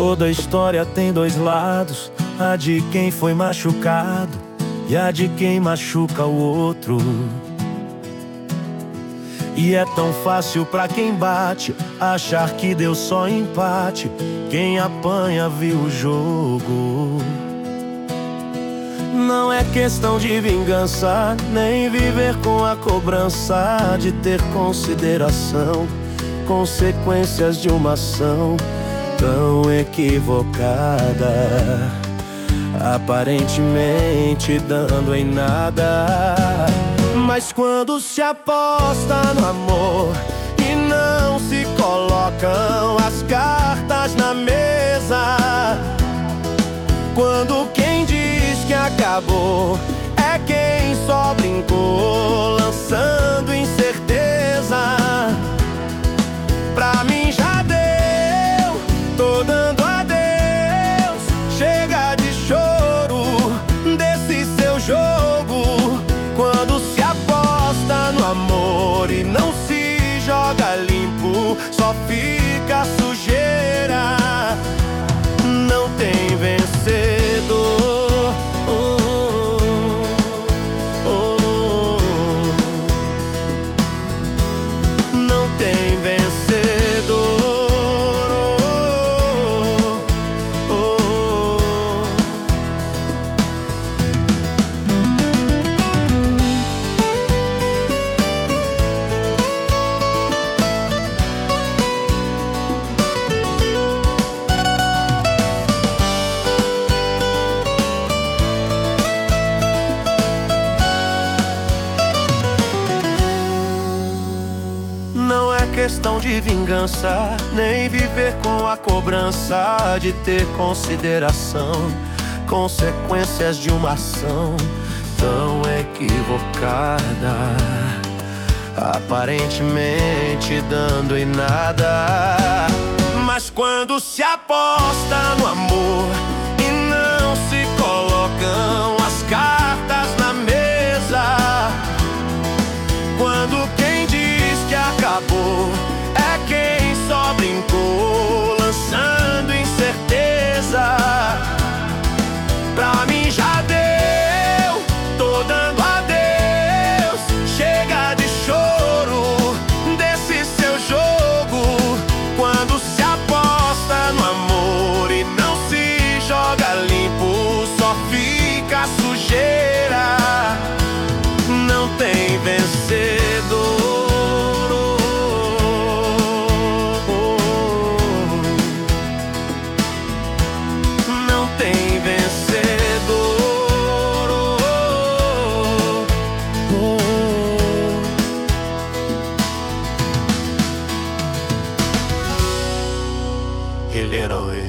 Toda história tem dois lados, a de quem foi machucado e a de quem machuca o outro. E é tão fácil pra quem bate achar que deu só empate. Quem apanha viu o jogo. Não é questão de vingança, nem viver com a cobrança de ter consideração. Consequências de uma ação tão equivocada, aparentemente dando em nada. Mas quando se aposta no amor e não se colocam as cartas na mesa, quando quem diz que acabou é quem só brincou, lançando incerteza. Pra mim já deu, tô dando adeus. Chega de choro desse seu jogo. Quando se aposta no amor e não se joga limpo, só fica sujeira. Não tem vencedor. Não tem vencedor. Não é questão de vingança, nem viver com a cobrança de ter consideração. Consequências de uma ação tão equivocada, aparentemente dando em nada. Mas quando se aposta no amor e não se colocam as cartas na mesa, quando quem diz que acabou é quem só brincou, lançando incerteza. Pra mim já deu, tô dando adeus. Chega de choro desse seu jogo. Quando se aposta no amor e não se joga limpo, só fica sujeira. Não tem vencedor. Não tem vencedor. Ele era